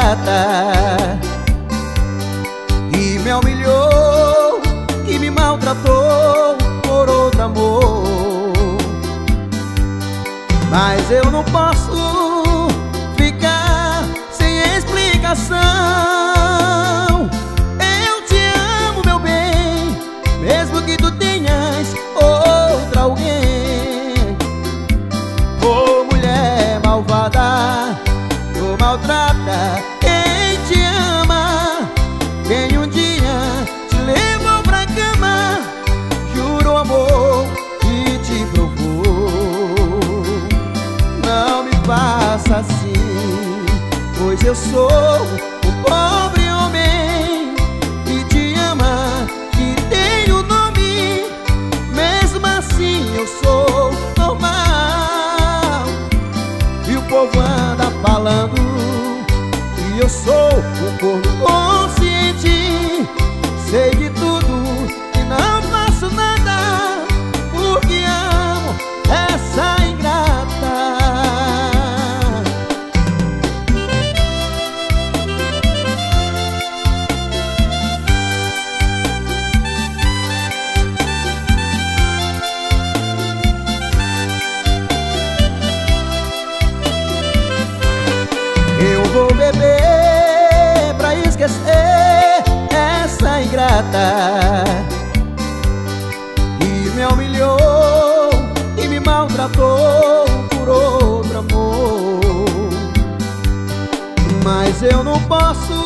ingrata que me humilhou, que me maltratou por outro amor. Mas eu não posso ficar sem explicação. Eu te amo, meu bem, mesmo que tu tenhas outra alguém. Ô mulher malvada, tu maltrata quem te ama, quem um dia te levou pra cama, jurou amor e te provou. Não me faça assim, pois eu sou um pobre homem que te ama, que tem um nome. Mesmo assim eu sou normal, e o povo anda falando que eu sou um corno consciente. Sei de tudo e não faço nada, porque amo essa ingrata. Eu vou beber pra esquecer essa ingrata que me humilhou, que me maltratou por outro amor. Mas eu não posso